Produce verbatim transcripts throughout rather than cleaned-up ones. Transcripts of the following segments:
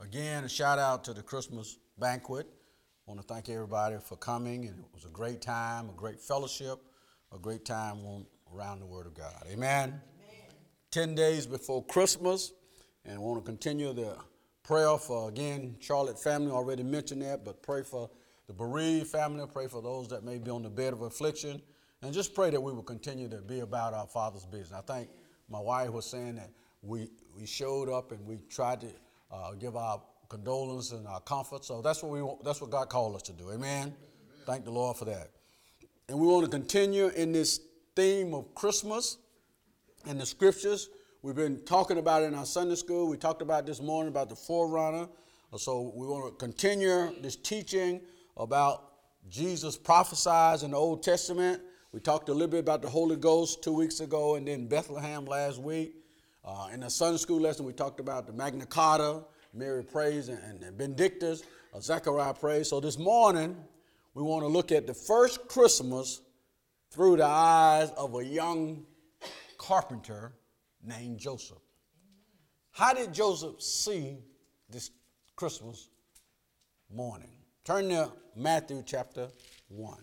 Again, a shout out to the Christmas banquet. I want to thank everybody for coming, and it was a great time, a great fellowship, a great time on, around the Word of God. Amen. Amen. Ten days before Christmas, and I want to continue the prayer for, again, Charlotte family. Already mentioned that, but pray for the bereaved family. Pray for those that may be on the bed of affliction, and just pray that we will continue to be about our Father's business. I think my wife was saying that we we showed up and we tried to uh, give our condolence and our comfort. So that's what we want, that's what God called us to do. Amen? Amen. Thank the Lord for that. And we want to continue in this theme of Christmas and the scriptures. We've been talking about it in our Sunday school. We talked about this morning about the forerunner. So we want to continue this teaching about Jesus prophesied in the Old Testament. We talked a little bit about the Holy Ghost two weeks ago, and then Bethlehem last week. Uh, in the Sunday school lesson, we talked about the Magna Carta, Mary prays, and, and Benedictus, uh, Zechariah prays. So this morning, we want to look at the first Christmas through the eyes of a young carpenter named Joseph. How did Joseph see this Christmas morning? Turn to Matthew chapter one.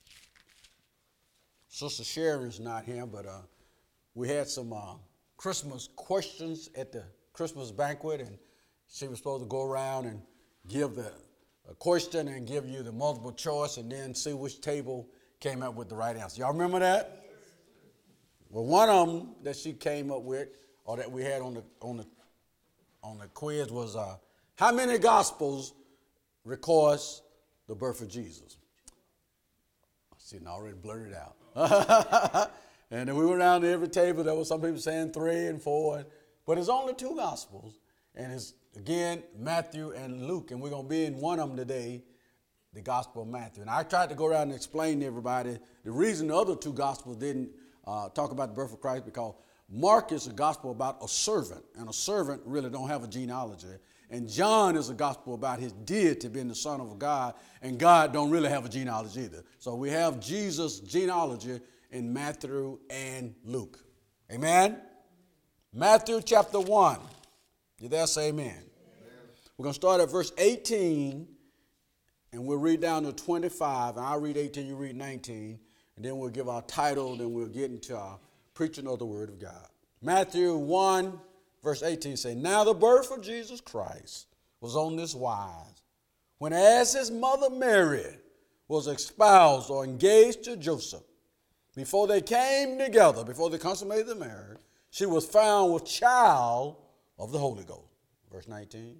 Sister Sharon's not here, but uh, we had some uh, Christmas questions at the Christmas banquet, and she was supposed to go around and give the a question and give you the multiple choice and then see which table came up with the right answer. Y'all remember that? Well, one of them that she came up with, or that we had on the on the on the quiz, was uh, how many Gospels records the birth of Jesus? I see, I already blurted it out. And then we went around to every table. There was some people saying three and four, but it's only two Gospels, and it's again Matthew and Luke, and we're going to be in one of them today, the Gospel of Matthew. And I tried to go around and explain to everybody the reason the other two Gospels didn't uh, talk about the birth of Christ, because Mark is a gospel about a servant, and a servant really don't have a genealogy. And John is a gospel about his deity, being the Son of God, and God don't really have a genealogy either. So we have Jesus' genealogy in Matthew and Luke. Amen? Matthew chapter one. You there? Say amen. Amen. We're going to start at verse eighteen, and we'll read down to twenty-five. And I'll read eighteen, you read nineteen, and then we'll give our title, and then we'll get into our preaching of the Word of God. Matthew one, verse eighteen say, now the birth of Jesus Christ was on this wise, when as his mother Mary was espoused or engaged to Joseph, before they came together, before they consummated the marriage, she was found with child of the Holy Ghost. Verse nineteen.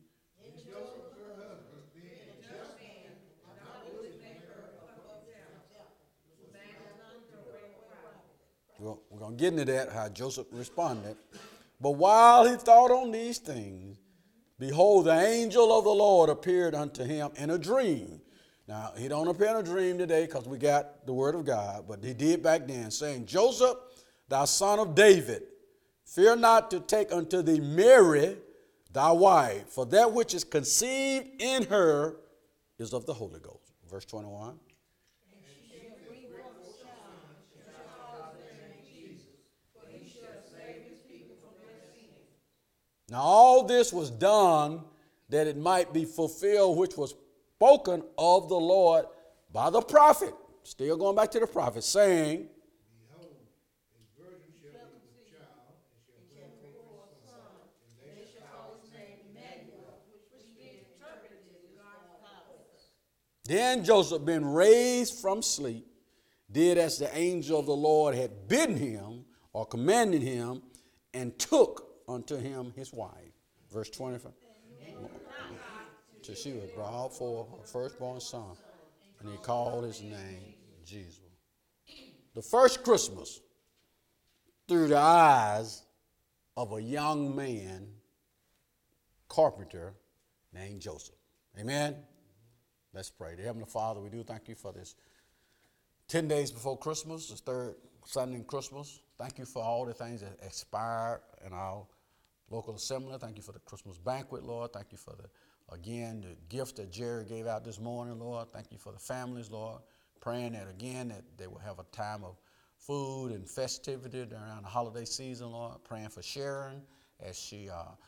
We're going to get into that, how Joseph responded. But while he thought on these things, behold, the angel of the Lord appeared unto him in a dream. Now, he don't appear in a dream today because we got the Word of God, but he did back then, saying, Joseph, thou son of David, fear not to take unto thee Mary, thy wife, for that which is conceived in her is of the Holy Ghost. Verse twenty-one. Now all this was done that it might be fulfilled, which was spoken of the Lord by the prophet. Still going back to the prophet, saying, behold, a virgin shall be with child, and shall bring forth a son, and they shall call his name Emmanuel, which being interpreted is God's power. Then Joseph, being raised from sleep, did as the angel of the Lord had bidden him, or commanded him, and took unto him his wife. Verse twenty-five. Till she was brought forth her firstborn son, and he called his name Jesus. The first Christmas through the eyes of a young man, carpenter, named Joseph. Amen? Let's pray. Dear Heavenly Father, we do thank you for this ten days before Christmas, the third Sunday in Christmas. Thank you for all the things that expired in our local assembly. Thank you for the Christmas banquet, Lord. Thank you for the, again, the gift that Jerry gave out this morning, Lord. Thank you for the families, Lord. Praying that, again, that they will have a time of food and festivity around the holiday season, Lord. Praying for Sharon as she uh,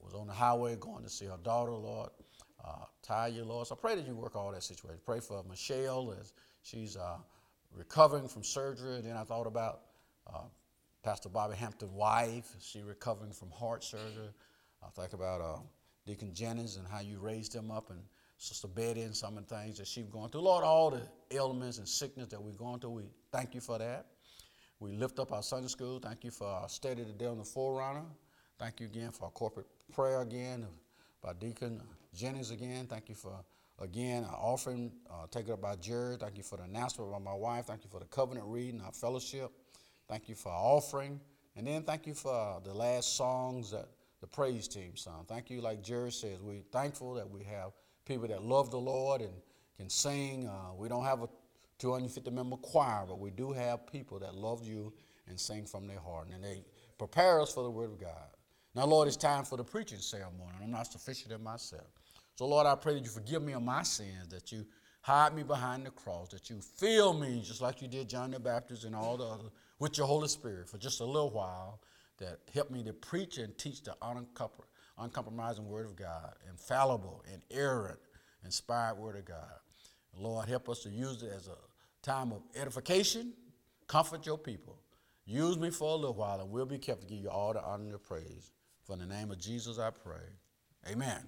was on the highway going to see her daughter, Lord. Uh, Taya, Lord. So I pray that you work all that situation. Pray for Michelle as she's uh, recovering from surgery. And then I thought about uh, Pastor Bobby Hampton's wife. She recovering from heart surgery. I think about uh, Deacon Jennings and how you raised him up, and Sister Betty and some of the things that she's going through. Lord, all the ailments and sickness that we're going through, we thank you for that. We lift up our Sunday school. Thank you for our study today on the Forerunner. Thank you again for our corporate prayer again by Deacon Jennings again. Thank you for, again, our offering uh, taken up by Jared. Thank you for the announcement by my wife. Thank you for the covenant reading, our fellowship. Thank you for our offering. And then thank you for uh, the last songs that the praise team sung. Thank you, like Jared says, we're thankful that we have people that love the Lord and can sing. Uh, we don't have a two hundred fifty member choir, but we do have people that love you and sing from their heart. And they prepare us for the word of God. Now, Lord, it's time for the preaching ceremony. I'm not sufficient in myself. So, Lord, I pray that you forgive me of my sins, that you hide me behind the cross, that you fill me just like you did John the Baptist and all the others with your Holy Spirit for just a little while, that help me to preach and teach the uncom- uncompromising word of God, infallible, inerrant, inspired word of God. Lord, help us to use it as a time of edification. Comfort your people. Use me for a little while, and we'll be careful to give you all the honor and the praise. For in the name of Jesus, I pray. Amen. Amen.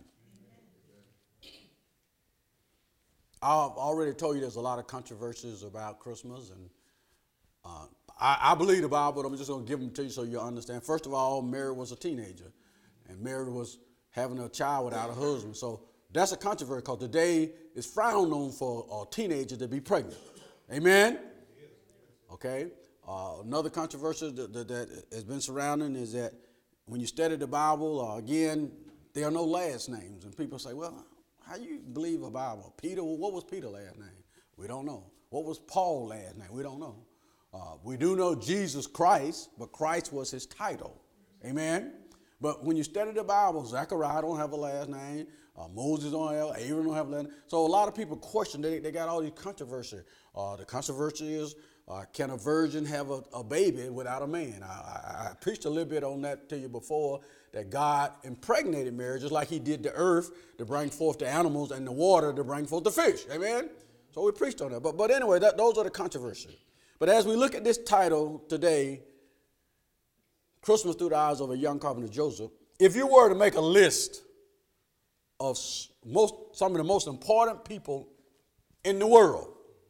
I've already told you there's a lot of controversies about Christmas, and uh, I, I believe the Bible, but I'm just going to give them to you so you understand. First of all, Mary was a teenager, and Mary was having a child without a husband. So that's a controversy, because today it's frowned on for a teenager to be pregnant. Amen? Okay. Uh, another controversy that, that, that has been surrounding is that when you study the Bible, uh, again, there are no last names. And people say, well, how you believe a Bible? Peter, well, what was Peter's last name? We don't know. What was Paul's last name? We don't know. Uh, we do know Jesus Christ, but Christ was his title. Amen? But when you study the Bible, Zechariah don't have a last name. Uh, Moses don't have, Aaron don't have a last name. So a lot of people question, they, they got all these controversy. Uh, the controversy is, Uh, can a virgin have a, a baby without a man? I, I, I preached a little bit on that to you before, that God impregnated Mary just like he did the earth to bring forth the animals and the water to bring forth the fish. Amen? So we preached on that. But, but anyway, that, those are the controversies. But as we look at this title today, Christmas through the eyes of a young carpenter Joseph, if you were to make a list of most, some of the most important people in the world,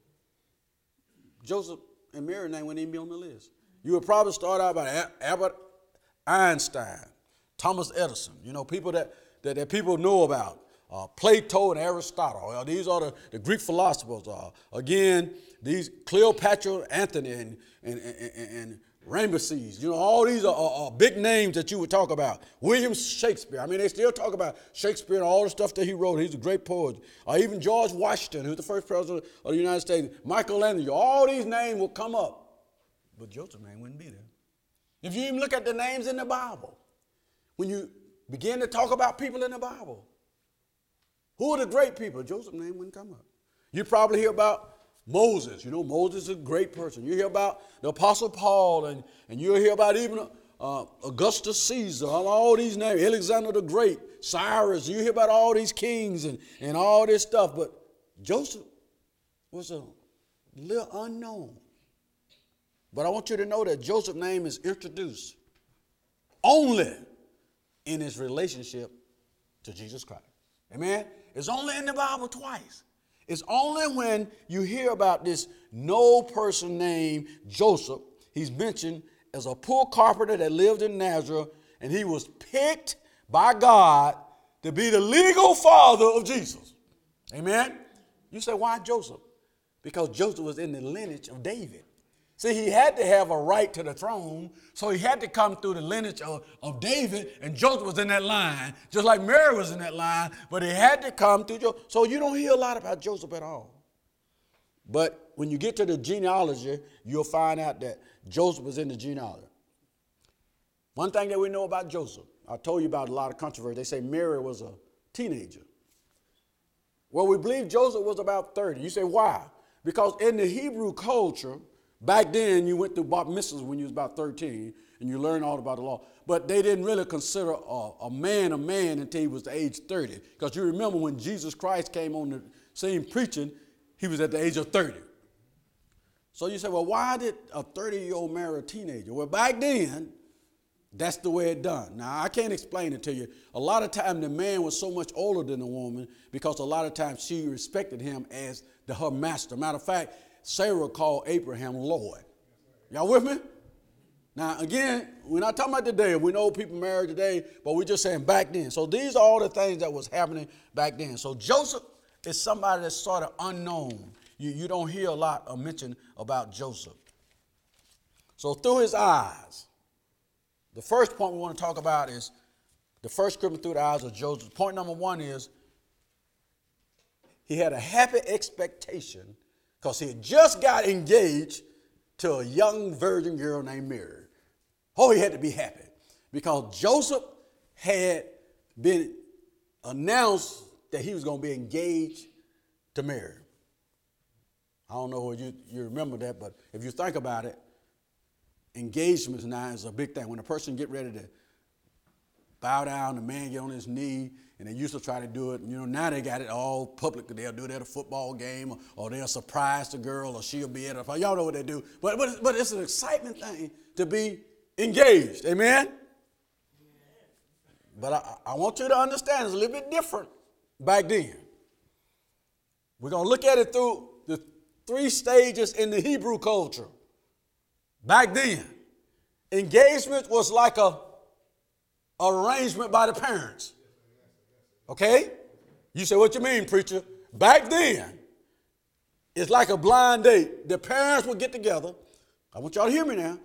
Joseph and Mary's name wouldn't even be on the list. You would probably start out by Albert Einstein, Thomas Edison, you know, people that, that, that people know about, uh, Plato and Aristotle. Uh, these are the, the Greek philosophers. Uh, again, these Cleopatra, Antony, and, and, and, and Ramesses. You know, all these are, are, are big names that you would talk about. William Shakespeare. I mean, they still talk about Shakespeare and all the stuff that he wrote. He's a great poet. Or even George Washington, who's the first president of the United States. Michelangelo. All these names will come up. But Joseph's name wouldn't be there. If you even look at the names in the Bible, when you begin to talk about people in the Bible, who are the great people? Joseph's name wouldn't come up. You probably hear about Moses. You know, Moses is a great person. You hear about the Apostle Paul, and, and you'll hear about even uh, Augustus Caesar, all, all these names, Alexander the Great, Cyrus. You hear about all these kings and, and all this stuff. But Joseph was a little unknown. But I want you to know that Joseph's name is introduced only in his relationship to Jesus Christ. Amen? It's only in the Bible twice. It's only when you hear about this no person named Joseph, he's mentioned as a poor carpenter that lived in Nazareth, and he was picked by God to be the legal father of Jesus. Amen? You say, why Joseph? Because Joseph was in the lineage of David. See, he had to have a right to the throne, so he had to come through the lineage of, of David, and Joseph was in that line, just like Mary was in that line, but he had to come through Joseph. So you don't hear a lot about Joseph at all. But when you get to the genealogy, you'll find out that Joseph was in the genealogy. One thing that we know about Joseph, I told you about a lot of controversy. They say Mary was a teenager. Well, we believe Joseph was about thirty. You say, why? Because in the Hebrew culture, back then, you went through bar mitzvahs when you was about thirteen. and you learn all about the law. But they didn't really consider a, a man a man until he was the age thirty. Because you remember when Jesus Christ came on the scene preaching, he was at the age of thirty. So you say, well, why did a thirty-year-old marry a teenager? Well, back then, that's the way it done. Now, I can't explain it to you. A lot of times the man was so much older than the woman because a lot of times she respected him as the, her master. Matter of fact, Sarah called Abraham Lord. Y'all with me? Now, again, we're not talking about today. We know people married today, but we're just saying back then. So these are all the things that was happening back then. So Joseph is somebody that's sort of unknown. You, you don't hear a lot of mention about Joseph. So through his eyes, the first point we want to talk about is the first scripture through the eyes of Joseph. Point number one is he had a happy expectation because he had just got engaged to a young virgin girl named Mary. Oh, he had to be happy because Joseph had been announced that he was going to be engaged to Mary. I don't know if you, you remember that, but if you think about it, engagements now is a big thing. When a person get ready to bow down, the man get on his knee, and they used to try to do it. You know, now they got it all public. They'll do it at a football game, or, or they'll surprise the girl, or she'll be at a, y'all know what they do. But, but, but it's an excitement thing to be engaged. Amen? But I, I want you to understand it's a little bit different back then. We're going to look at it through the three stages in the Hebrew culture. Back then, engagement was like a arrangement by the parents. Okay? You say, what you mean, preacher? Back then, it's like a blind date. The parents would get together. I want y'all to hear me now.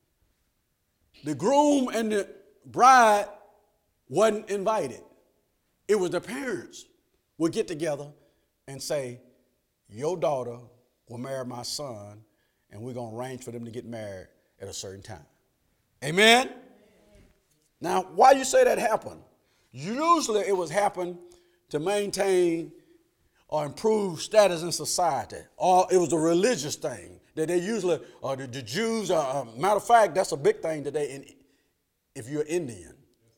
The groom and the bride wasn't invited. It was the parents would get together and say, your daughter will marry my son, and we're going to arrange for them to get married at a certain time. Amen? Amen? Now, why you say that happened? Usually it was happen to maintain or improve status in society, or it was a religious thing that they usually, or the, the Jews, uh, matter of fact, that's a big thing today in, if you're Indian.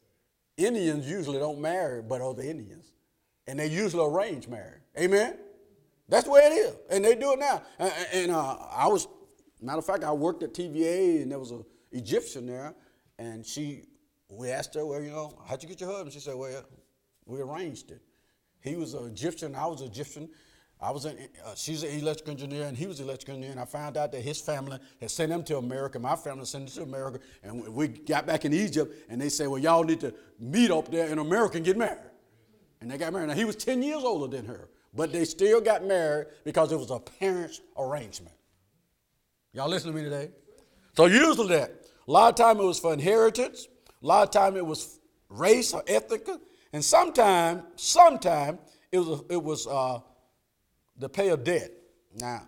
Indians usually don't marry but other Indians, and they usually arrange marriage. Amen? That's the way it is, and they do it now. And, and uh, I was, matter of fact, I worked at T V A, and there was an Egyptian there, and she, we asked her, well, you know, how'd you get your husband? She said, well, we arranged it. He was an Egyptian, I was an Egyptian. I was an, uh, she's an electrical engineer, and he was an electrical engineer, and I found out that his family had sent him to America. My family sent him to America, and we got back in Egypt, and they said, well, y'all need to meet up there in America and get married. And they got married. Now, he was ten years older than her, but they still got married because it was a parents' arrangement. Y'all listen to me today? So usually that. A lot of time it was for inheritance. A lot of time it was race or ethnic. And sometime, sometime it was, it was uh, the pay of debt. Now,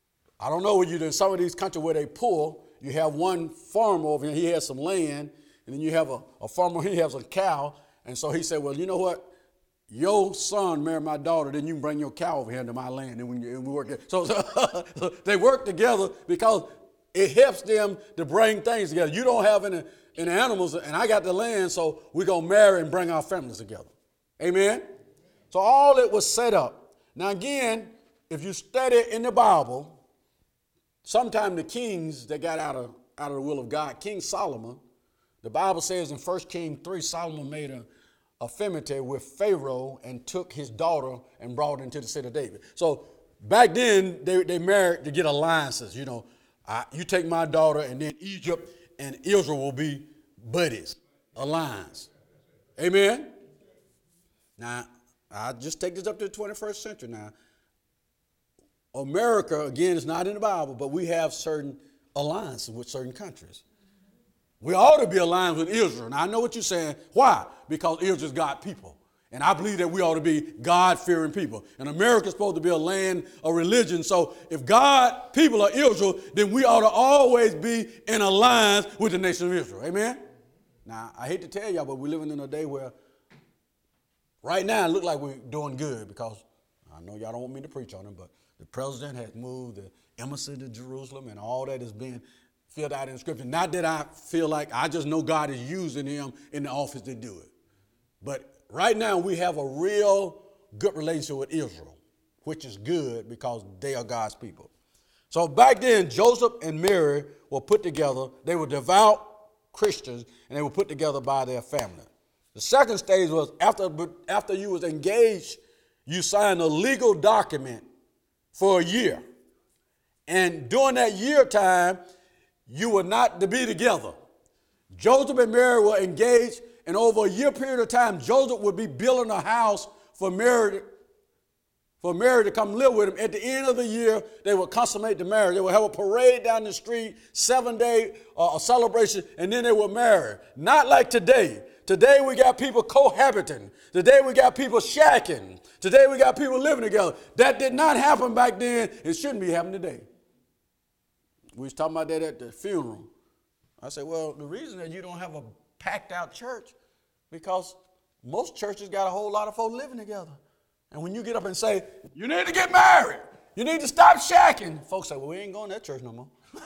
I don't know where you do in some of these countries where they poor, you have one farmer over here, he has some land, and then you have a, a farmer, he has a cow. And so he said, well, you know what? Your son married my daughter, then you can bring your cow over here to my land, and we, and we work together. So, so they work together because it helps them to bring things together. You don't have any, any animals, and I got the land, so we're going to marry and bring our families together. Amen? So all it was set up. Now again, if you study in the Bible, sometimes the kings that got out of, out of the will of God, King Solomon, the Bible says in First Kings three, Solomon made a affinity with Pharaoh and took his daughter and brought her into the city of David. So back then, they, they married to get alliances. You know, I, you take my daughter, and then Egypt and Israel will be buddies, alliance. Amen? Now, I just take this up to the twenty-first century now. America, again, is not in the Bible, but we have certain alliances with certain countries. We ought to be aligned with Israel. Now, I know what you're saying. Why? Because Israel's God's people. And I believe that we ought to be God-fearing people. And America's supposed to be a land of religion. So if God, people are Israel, then we ought to always be in alliance with the nation of Israel. Amen? Now, I hate to tell y'all, but we're living in a day where right now it looks like we're doing good because I know y'all don't want me to preach on it, but the president has moved the embassy to Jerusalem, and all that is being filled out in Scripture. Not that I feel like I just know God is using him in the office to do it. But right now we have a real good relationship with Israel, which is good because they are God's people. So back then, Joseph and Mary were put together. They were devout Christians, and they were put together by their family. The second stage was after, after you was engaged, you signed a legal document for a year. And during that year time, you were not to be together. Joseph and Mary were engaged, and over a year period of time, Joseph would be building a house for Mary, for Mary to come live with him. At the end of the year, they would consummate the marriage. They would have a parade down the street, seven-day uh, celebration, and then they would marry. Not like today. Today we got people cohabiting. Today we got people shacking. Today we got people living together. That did not happen back then. It shouldn't be happening today. We was talking about that at the funeral. I said, well, the reason that you don't have a packed out church, because most churches got a whole lot of folks living together. And when you get up and say, you need to get married, you need to stop shacking, folks say, well, we ain't going to that church no more.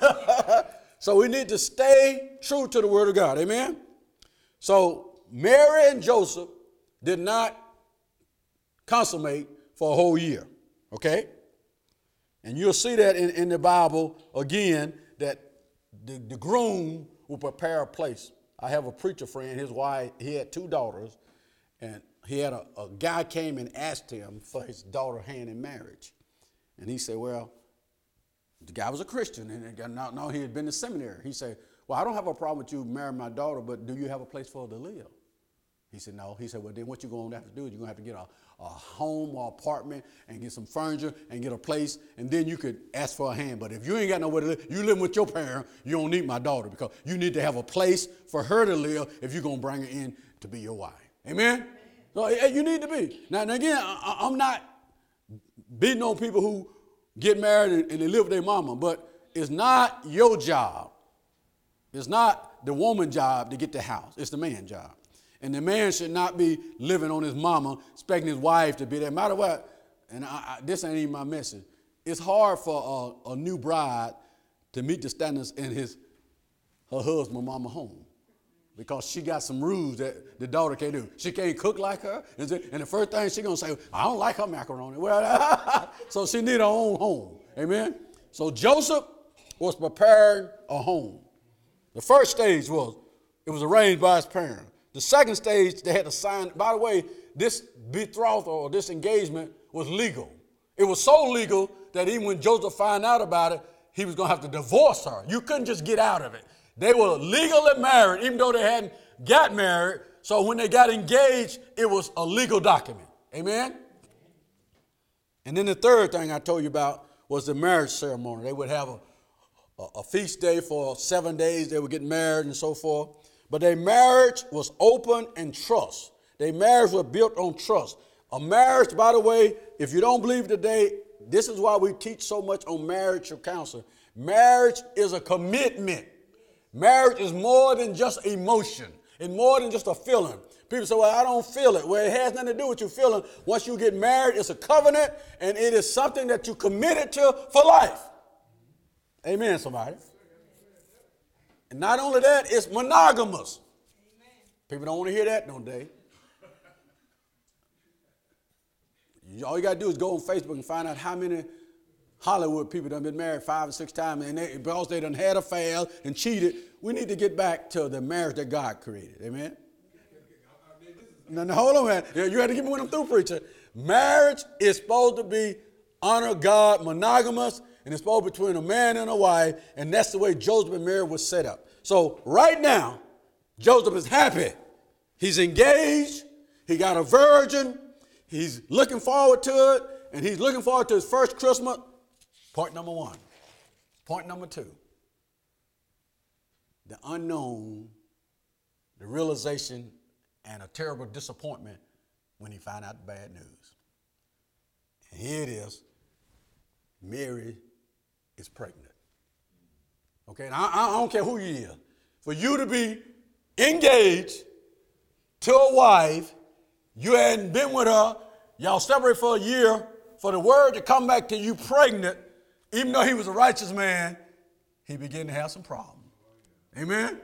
So we need to stay true to the word of God. Amen? So Mary and Joseph did not consummate for a whole year. Okay? And you'll see that in, in the Bible again, that the, the groom will prepare a place. I have a preacher friend, his wife, he had two daughters, and he had a, a guy came and asked him for his daughter's hand in marriage. And he said, well, the guy was a Christian, and now, now he had been to seminary. He said, well, I don't have a problem with you marrying my daughter, but do you have a place for her to live? He said, no. He said, well, then what you're going to have to do is you're going to have to get a, a home or apartment and get some furniture and get a place, and then you could ask for a hand. But if you ain't got nowhere to live, you live with your parent, you don't need my daughter, because you need to have a place for her to live if you're going to bring her in to be your wife. Amen? So you need to be. Now, and again, I, I'm not beating on people who get married and, and they live with their mama, but it's not your job. It's not the woman's job to get the house. It's the man's job. And the man should not be living on his mama, expecting his wife to be there. Matter what, and I, I, this ain't even my message. It's hard for a, a new bride to meet the standards in his her husband, mama home, because she got some rules that the daughter can't do. She can't cook like her, and the first thing she's gonna say, I don't like her macaroni. Well, so she need her own home. Amen. So Joseph was preparing a home. The first stage was it was arranged by his parents. The second stage, they had to sign. By the way, this betrothal or this engagement was legal. It was so legal that even when Joseph found out about it, he was going to have to divorce her. You couldn't just get out of it. They were legally married, even though they hadn't got married. So when they got engaged, it was a legal document. Amen? And then the third thing I told you about was the marriage ceremony. They would have a, a, a feast day for seven days. They would get married and so forth. But their marriage was open and trust. Their marriage was built on trust. A marriage, by the way, if you don't believe today, this is why we teach so much on marriage counseling. Marriage is a commitment. Marriage is more than just emotion. It's more than just a feeling. People say, well, I don't feel it. Well, it has nothing to do with you feeling. Once you get married, it's a covenant, and it is something that you committed to for life. Amen, somebody. And not only that, it's monogamous. Amen. People don't want to hear that no day. All you got to do is go on Facebook and find out how many Hollywood people done been married five or six times, and they, because they done had affairs and cheated. We need to get back to the marriage that God created. Amen? Now, now hold on, man. You had to give me when I'm through, preacher. Marriage is supposed to be honor God, monogamous, and it's supposed to be between a man and a wife, and that's the way Joseph and Mary was set up. So right now, Joseph is happy. He's engaged. He got a virgin. He's looking forward to it, and he's looking forward to his first Christmas. Point number one. Point number two. The unknown, the realization, and a terrible disappointment when he found out the bad news. And here it is. Mary is pregnant. Okay, now I, I don't care who you are. For you to be engaged to a wife, you hadn't been with her, y'all separated for a year, for the word to come back to you pregnant, even though he was a righteous man, he began to have some problems. Amen?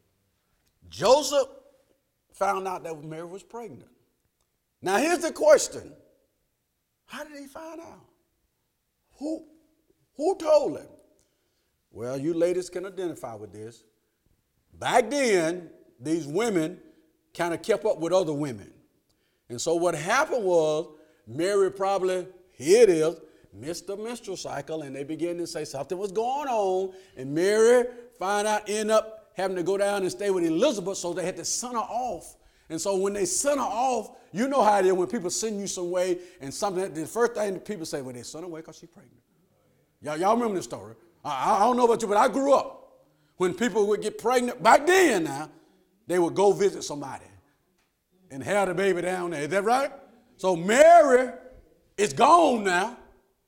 Joseph found out that Mary was pregnant. Now here's the question. How did he find out? Who, who told him? Well, you ladies can identify with this. Back then, these women kind of kept up with other women. And so what happened was Mary probably, here it is, missed the menstrual cycle, and they began to say something was going on, and Mary found out, ended up having to go down and stay with Elizabeth, so they had to send her off. And so when they sent her off, you know how it is when people send you some way and something, the first thing that people say, well, they sent her away because she's pregnant. Y'all, y'all remember this story. I, I don't know about you, but I grew up. When people would get pregnant, back then now, they would go visit somebody and have the baby down there. Is that right? So Mary is gone now.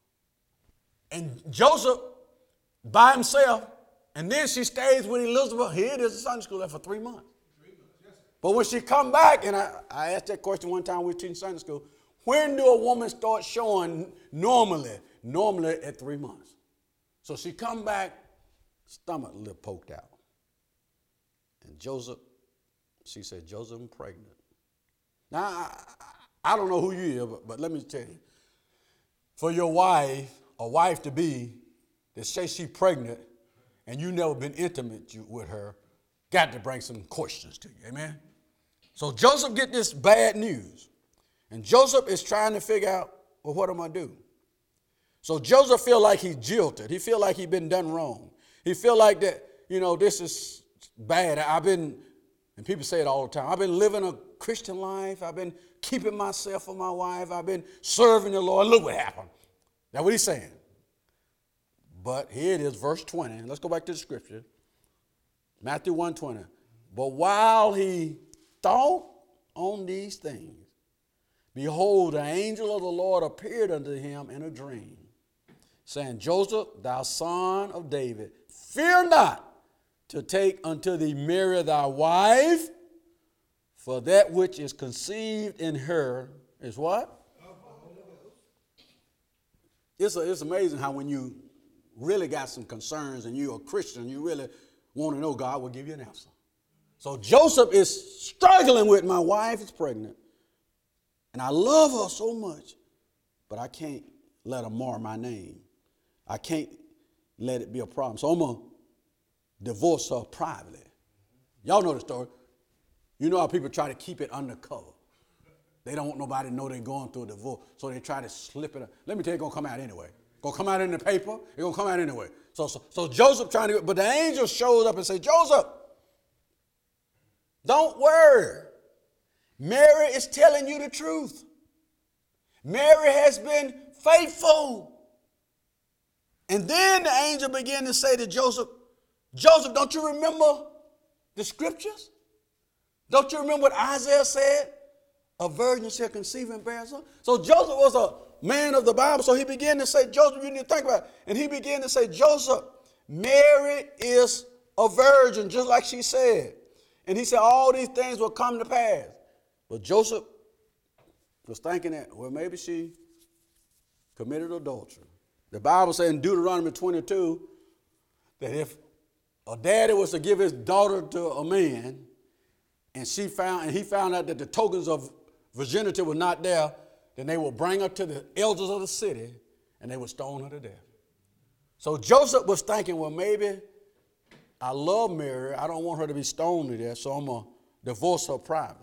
And Joseph by himself. And then she stays with Elizabeth. Here it is in Sunday school there for three months. Three months yes. But when she come back, and I, I asked that question one time we were teaching Sunday school, when do a woman start showing normally? Normally at three months. So she come back, stomach a little poked out. And Joseph, she said, Joseph, I'm pregnant. Now, I, I don't know who you are, but, but let me tell you. For your wife, a wife to be, that say she's pregnant, and you never been intimate with her, got to bring some questions to you, amen? So Joseph get this bad news, and Joseph is trying to figure out, well, what am I do? So Joseph feel like he's jilted. He feel like he's been done wrong. He feel like that, you know, this is bad. I've been, and people say it all the time, I've been living a Christian life. I've been keeping myself for my wife. I've been serving the Lord. Look what happened. That's what he's saying. But here it is, verse twenty. Let's go back to the scripture. Matthew one twenty. But while he thought on these things, behold, the angel of the Lord appeared unto him in a dream, saying, Joseph, thou son of David, fear not to take unto thee Mary thy wife, for that which is conceived in her is what? It's, a, it's amazing how when you really got some concerns and you're a Christian, you really want to know, God will give you an answer. So Joseph is struggling with, my wife is pregnant, and I love her so much, but I can't let her mar my name. I can't let it be a problem. So I'm going to divorce her privately. Y'all know the story. You know how people try to keep it undercover. They don't want nobody to know they're going through a divorce, so they try to slip it up. Let me tell you, it's going to come out anyway. It's going to come out in the paper. It's going to come out anyway. So, so, so Joseph trying to, but the angel shows up and says, Joseph, don't worry. Mary is telling you the truth. Mary has been faithful. And then the angel began to say to Joseph, Joseph, don't you remember the scriptures? Don't you remember what Isaiah said? A virgin shall conceive and bear a son. So Joseph was a man of the Bible. So he began to say, Joseph, you need to think about it. And he began to say, Joseph, Mary is a virgin, just like she said. And he said, all these things will come to pass. But Joseph was thinking that, well, maybe she committed adultery. The Bible says in Deuteronomy twenty-two that if a daddy was to give his daughter to a man, and she found, and he found out that the tokens of virginity were not there, then they would bring her to the elders of the city, and they would stone her to death. So Joseph was thinking, well, maybe I love Mary. I don't want her to be stoned to death, so I'm going to divorce her privately.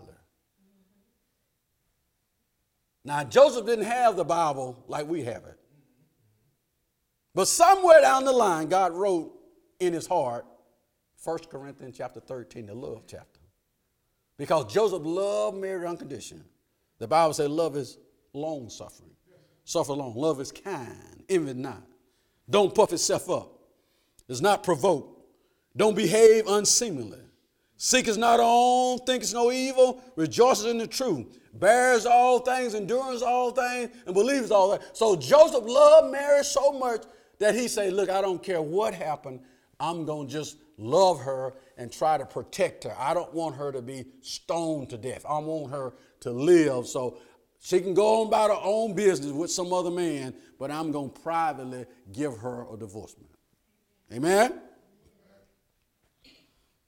Now, Joseph didn't have the Bible like we have it. But somewhere down the line, God wrote in his heart, First Corinthians chapter thirteen, the love chapter. Because Joseph loved Mary unconditionally. The Bible says love is long-suffering. Suffer long. Love is kind. Envy not. Don't puff itself up. Is not provoked. Don't behave unseemly. Seeketh not her own, thinketh no evil, rejoices in the truth, bears all things, endures all things, and believes all that. So Joseph loved Mary so much that he said, look, I don't care what happened. I'm going to just love her and try to protect her. I don't want her to be stoned to death. I want her to live so she can go on about her own business with some other man, but I'm going to privately give her a divorcement. Amen?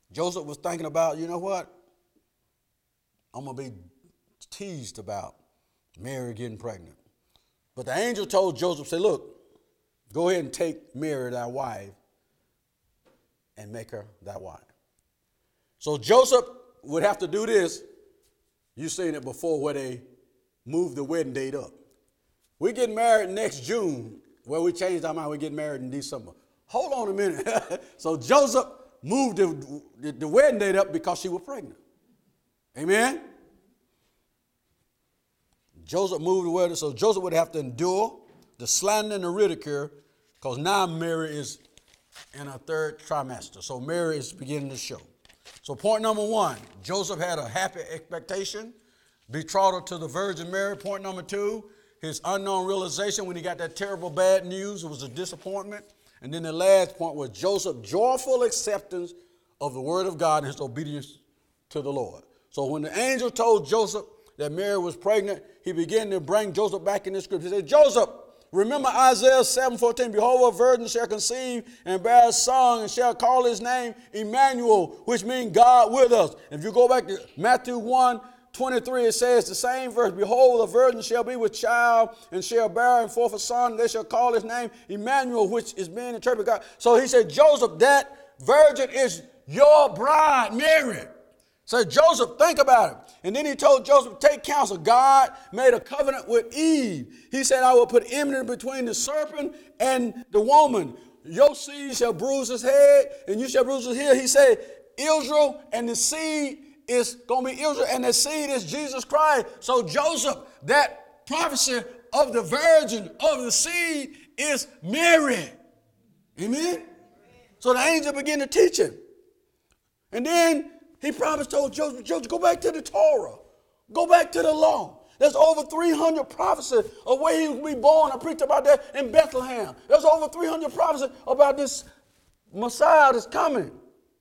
Joseph was thinking about, you know what? I'm going to be teased about Mary getting pregnant. But the angel told Joseph, say, look, go ahead and take Mary, thy wife, and make her thy wife. So Joseph would have to do this. You've seen it before where they moved the wedding date up. We get married next June. Well, we changed our mind. We get married in December. Hold on a minute. So Joseph moved the, the, the wedding date up because she was pregnant. Amen? Joseph moved the wedding. So Joseph would have to endure the slander and the ridicule because now Mary is in her third trimester. So Mary is beginning to show. So point number one, Joseph had a happy expectation, betrothal to the Virgin Mary. Point number two, his unknown realization when he got that terrible bad news. It was a disappointment. And then the last point was Joseph's joyful acceptance of the word of God and his obedience to the Lord. So when the angel told Joseph that Mary was pregnant, he began to bring Joseph back in the scripture. He said, Joseph, remember Isaiah seven fourteen, behold, a virgin shall conceive and bear a son and shall call his name Emmanuel, which means God with us. If you go back to Matthew one twenty-three, it says the same verse, behold, a virgin shall be with child and shall bear and forth a son, and they shall call his name Emmanuel, which is being interpreted God. So he said, Joseph, that virgin is your bride, Mary. So Joseph, think about it. And then he told Joseph, take counsel. God made a covenant with Eve. He said, I will put enmity between the serpent and the woman. Your seed shall bruise his head, and you shall bruise his heel. He said, Israel and the seed is going to be Israel, and the seed is Jesus Christ. So Joseph, that prophecy of the virgin of the seed is Mary. Amen? So the angel began to teach him. And then he promised, told Joseph, Joseph, go back to the Torah. Go back to the law. There's over three hundred prophecies of where he would be born. I preached about that in Bethlehem. There's over three hundred prophecies about this Messiah that's coming.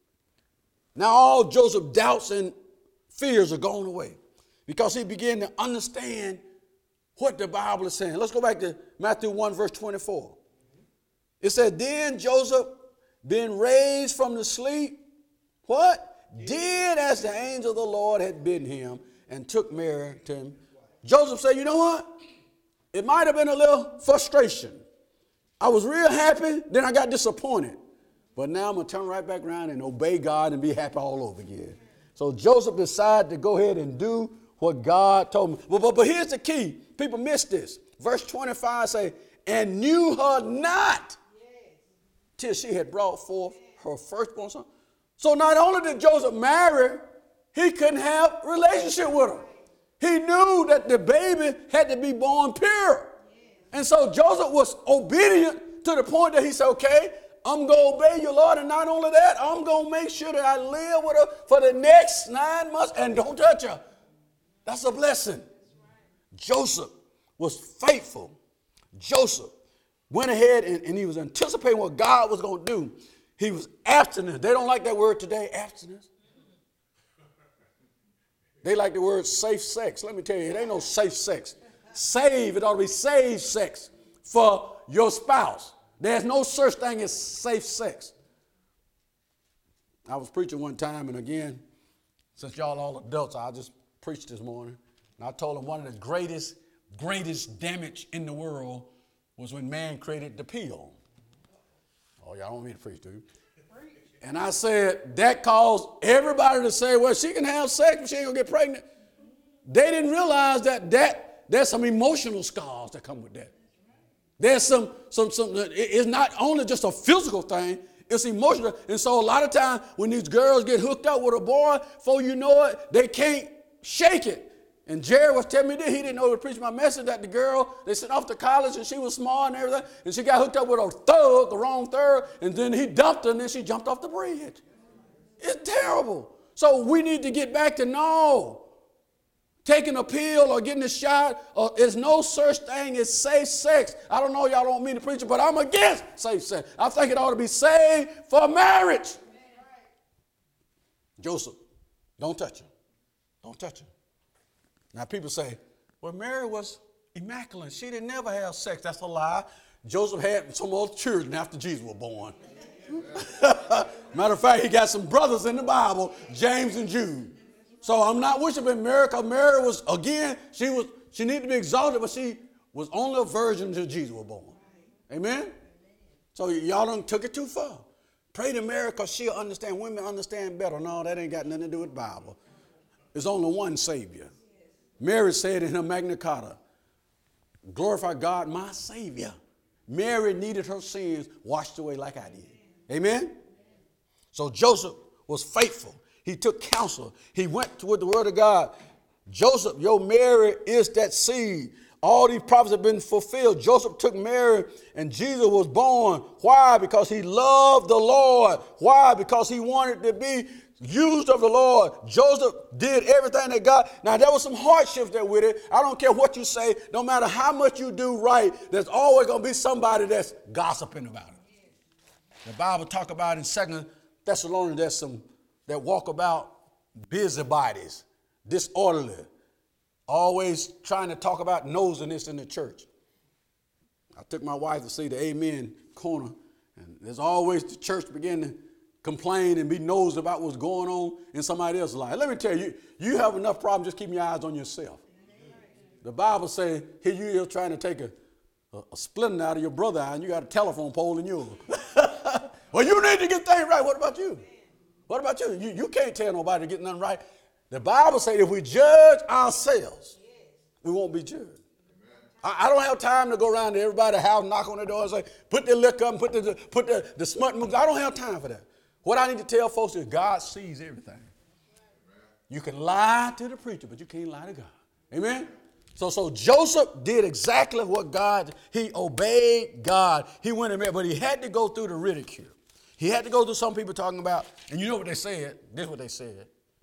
Now all Joseph's doubts and fears are gone away because he began to understand what the Bible is saying. Let's go back to Matthew one, verse twenty-four. It said, then Joseph, being raised from the sleep, what? Did as the angel of the Lord had bidden him and took Mary to him. Joseph said, you know what? It might have been a little frustration. I was real happy, then I got disappointed. But now I'm going to turn right back around and obey God and be happy all over again. So Joseph decided to go ahead and do what God told him. But, but, but here's the key. People miss this. Verse twenty-five say, and knew her not till she had brought forth her firstborn son. So not only did Joseph marry, he couldn't have a relationship with her. He knew that the baby had to be born pure. And so Joseph was obedient to the point that he said, okay, I'm going to obey you, Lord. And not only that, I'm going to make sure that I live with her for the next nine months and don't touch her. That's a blessing. Joseph was faithful. Joseph went ahead and, and he was anticipating what God was going to do. He was abstinent. They don't like that word today, abstinence. They like the word safe sex. Let me tell you, it ain't no safe sex. Save, it ought to be saved sex for your spouse. There's no such thing as safe sex. I was preaching one time, and again, since y'all all adults, I just preached this morning. And I told them one of the greatest, greatest damage in the world was when man created the pill. Oh, y'all don't want me to preach, do you? And I said, that caused everybody to say, well, she can have sex, but she ain't going to get pregnant. They didn't realize that, that there's some emotional scars that come with that. There's some, some, some, it's not only just a physical thing, it's emotional. And so a lot of times when these girls get hooked up with a boy, before you know it, they can't shake it. And Jerry was telling me that he didn't know to preach my message, that the girl, they sent off to college and she was smart and everything, and she got hooked up with a thug, the wrong thug, and then he dumped her and then she jumped off the bridge. It's terrible. So we need to get back to no. Taking a pill or getting a shot, or there's no such thing as safe sex. I don't know, y'all don't mean to preach it, but I'm against safe sex. I think it ought to be saved for marriage. Joseph, don't touch her. Don't touch her. Now people say, well, Mary was immaculate. She didn't never have sex. That's a lie. Joseph had some more children after Jesus was born. Matter of fact, he got some brothers in the Bible, James and Jude. So I'm not worshiping Mary, because Mary was, again, she was she needed to be exalted, but she was only a virgin until Jesus was born. Amen? So y'all done took it too far. Pray to Mary because she'll understand. Women understand better. No, that ain't got nothing to do with the Bible. There's only one Savior. Mary said in her Magna Carta, glorify God, my Savior. Mary needed her sins washed away like I did. Amen? So Joseph was faithful. He took counsel. He went with the word of God. Joseph, your Mary is that seed. All these prophets have been fulfilled. Joseph took Mary and Jesus was born. Why? Because he loved the Lord. Why? Because he wanted to be used of the Lord. Joseph did everything that God. Now there was some hardships there with it. I don't care what you say. No matter how much you do right, there's always going to be somebody that's gossiping about it. The Bible talk about in Second Thessalonians, there's some that walk about busybodies, disorderly, always trying to talk about nosiness in the church. I took my wife to see the Amen corner, and there's always the church begin to complain and be nosy about what's going on in somebody else's life. Let me tell you, you have enough problems just keeping your eyes on yourself. The Bible says, here you are trying to take a, a, a splinter out of your brother's eye, and you got a telephone pole in yours. Well, you need to get things right. What about you? What about you? You, you can't tell nobody to get nothing right. The Bible says if we judge ourselves, we won't be judged. I, I don't have time to go around to everybody's house, knock on the door and say, put the liquor up, put the, put the, the smut moves. I don't have time for that. What I need to tell folks is God sees everything. You can lie to the preacher, but you can't lie to God. Amen? So, so Joseph did exactly what God, he obeyed God. He went and met, but he had to go through the ridicule. He had to go through some people talking about, and you know what they said? This is what they said.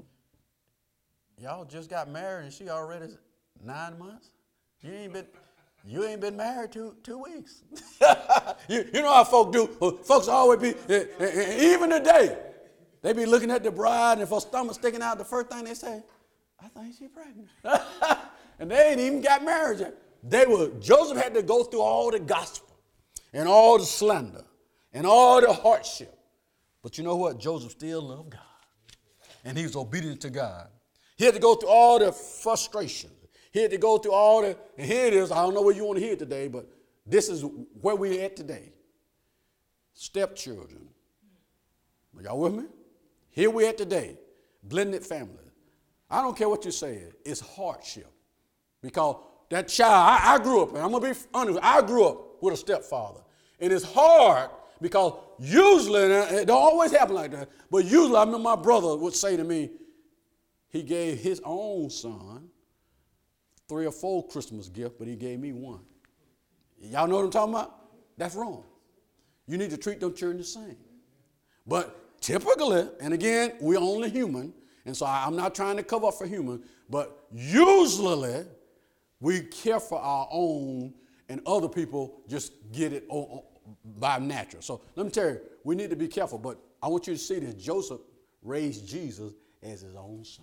Y'all just got married and she already nine months? You ain't been, you ain't been married two, two weeks. you, you know how folk do. Folks always be, even today, they be looking at the bride, and if her stomach sticking out, the first thing they say, I think she's pregnant. And they ain't even got married yet. They were, Joseph had to go through all the gospel and all the slander and all the hardship. But you know what? Joseph still loved God. And he was obedient to God. He had to go through all the frustration. He had to go through all the, and here it is. I don't know where you want to hear it today, but this is where we're at today. Stepchildren. Are y'all with me? Here we're at today. Blended family. I don't care what you say. It's hardship. Because that child, I, I grew up, and I'm going to be honest, I grew up with a stepfather. And it's hard because usually, and it don't always happen like that, but usually I remember my brother would say to me, he gave his own son three or four Christmas gifts, but he gave me one. Y'all know what I'm talking about? That's wrong. You need to treat them children the same. But typically, and again, we're only human, and so I'm not trying to cover up for human, but usually we care for our own and other people just get it by natural. So let me tell you, we need to be careful, but I want you to see that Joseph raised Jesus as his own son.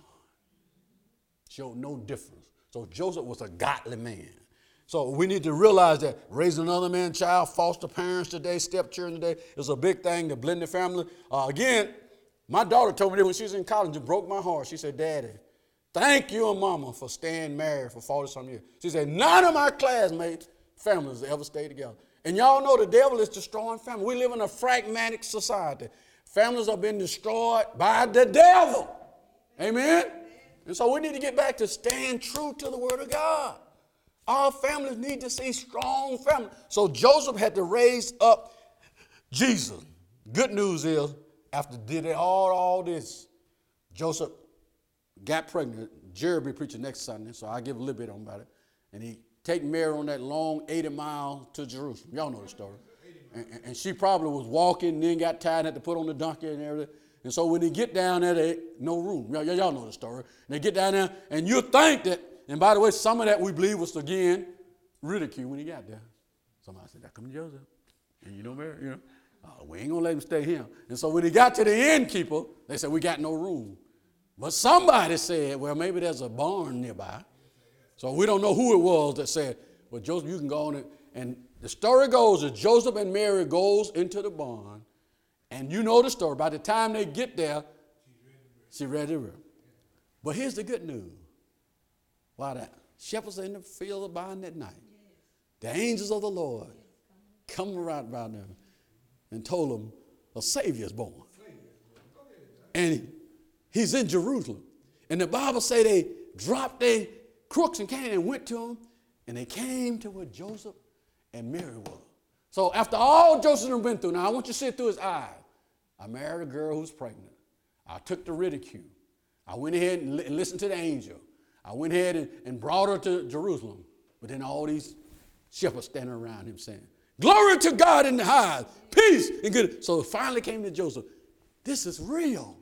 Showed no difference. So Joseph was a godly man. So we need to realize that raising another man's child, foster parents today, stepchildren today, is a big thing, the blended family. Uh, again, my daughter told me that when she was in college, it broke my heart. She said, Daddy, thank you and Mama for staying married for forty-some years. She said, none of my classmates' families ever stayed together. And y'all know the devil is destroying families. We live in a fragmented society. Families are being destroyed by the devil. Amen? And so we need to get back to staying true to the word of God. Our families need to see strong families. So Joseph had to raise up Jesus. Good news is, after did all, all this, Joseph got pregnant. Jerry will be preaching next Sunday, so I'll give a little bit on about it. And he take Mary on that long eighty miles to Jerusalem. Y'all know the story. And, and she probably was walking, then got tired, had to put on the donkey and everything. And so when they get down there, they no room. Y'all, y'all know the story. And they get down there, and you think that, and by the way, some of that we believe was, again, ridicule when he got there. Somebody said, that come Joseph. And you know, Mary, you know, oh, we ain't going to let him stay here. And so when he got to the innkeeper, they said, we got no room. But somebody said, well, maybe there's a barn nearby. So we don't know who it was that said, well, Joseph, you can go on it. And the story goes that Joseph and Mary goes into the barn, And you know the story. By the time they get there, she ready to rip. But here's the good news. While the shepherds are in the field abiding at night, the angels of the Lord come around about them and told them a Savior is born. And he's in Jerusalem. And the Bible say they dropped their crooks and came and went to him. And they came to where Joseph and Mary were. So after all Joseph had been through, now I want you to see it through his eyes. I married a girl who's pregnant. I took the ridicule. I went ahead and, li- and listened to the angel. I went ahead and, and brought her to Jerusalem. But then all these shepherds standing around him saying, glory to God in the highest, peace and good. So it finally came to Joseph. This is real.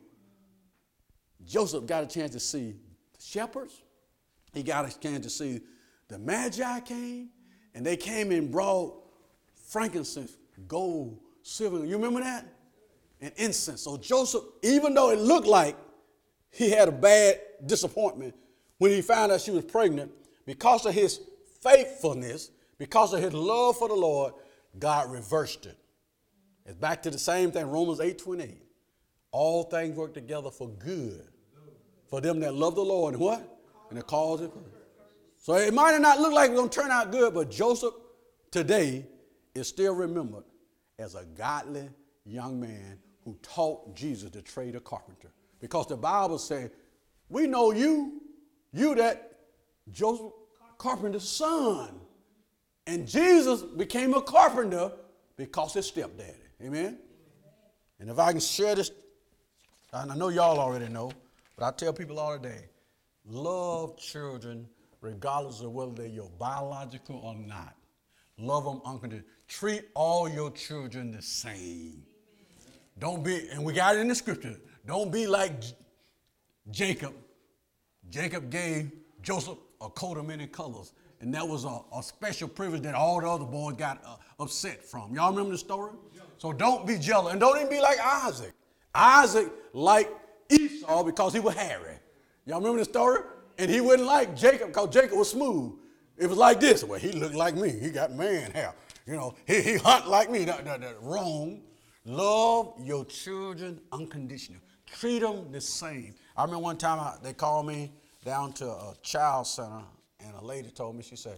Joseph got a chance to see the shepherds. He got a chance to see the Magi came, and they came and brought frankincense, gold, silver. You remember that? And incense. So Joseph, even though it looked like he had a bad disappointment when he found out she was pregnant, because of his faithfulness, because of his love for the Lord, God reversed it. It's back to the same thing, Romans eight twenty-eight. All things work together for good for them that love the Lord and what? And the cause it. So it might not look like it's going to turn out good, but Joseph today is still remembered as a godly young man who taught Jesus the trade of carpenter. Because the Bible says, we know you, you that Joseph carpenter's son. And Jesus became a carpenter because his stepdaddy. Amen? And if I can share this, and I know y'all already know, but I tell people all the day, love children regardless of whether they're your biological or not. Love them unconditionally. Treat all your children the same. Don't be, and we got it in the scripture, don't be like J- Jacob. Jacob gave Joseph a coat of many colors, and that was a, a special privilege that all the other boys got uh, upset from. Y'all remember the story? So don't be jealous, and don't even be like Isaac. Isaac liked Esau because he was hairy. Y'all remember the story? And he wouldn't like Jacob because Jacob was smooth. It was like this. Well, he looked like me. He got man hair. You know, he, he hunt like me. That, that, that, wrong. Love your children unconditionally. Treat them the same. I remember one time I, they called me down to a child center, and a lady told me, she said,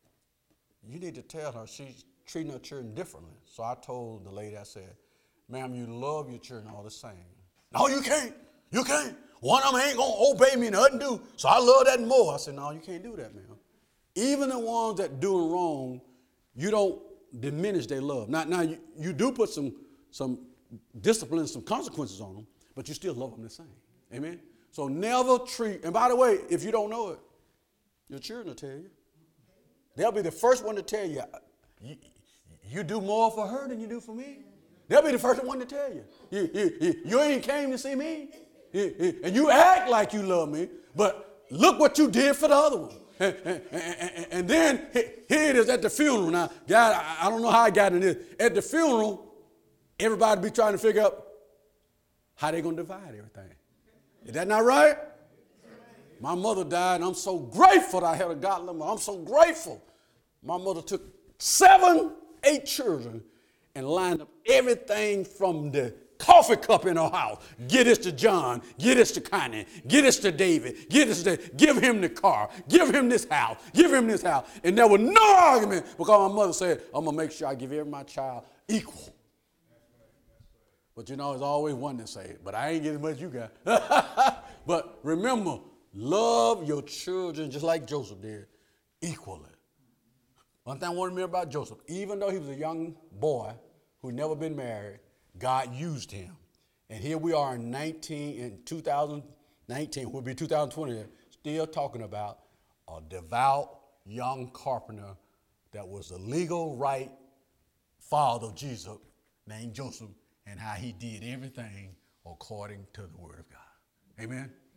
you need to tell her she's treating her children differently. So I told the lady, I said, ma'am, you love your children all the same. No, you can't. You can't. One of them ain't going to obey me nothing do, so I love that more. I said, no, you can't do that, ma'am. Even the ones that doing wrong, you don't diminish their love. Now, now you, you do put some, some discipline, some consequences on them, but you still love them the same. Amen? So never treat, and by the way, if you don't know it, your children will tell you. They'll be the first one to tell you, you, you do more for her than you do for me. They'll be the first one to tell you. You, you, you, you ain't came to see me. You, you, and you act like you love me, but look what you did for the other one. And, and, and, and then here it is at the funeral. Now, God, I don't know how I got in this. At the funeral, everybody be trying to figure out how they going to divide everything. Is that not right? My mother died, and I'm so grateful that I had a godly mother. I'm so grateful. My mother took seven, eight children and lined up everything from the coffee cup in her house. Get this to John. Get this to Connie. Get this to David. Get this to, give him the car. Give him this house. Give him this house. And there was no argument because my mother said, I'm going to make sure I give every my child equal. But you know, there's always one that say it, but I ain't getting as much as you got. But remember, love your children just like Joseph did, equally. One thing I want to remember about Joseph, even though he was a young boy who never been married, God used him. And here we are in nineteen in two thousand nineteen, will be two thousand twenty, still talking about a devout young carpenter that was the legal right father of Jesus named Joseph, and how he did everything according to the word of God. Amen.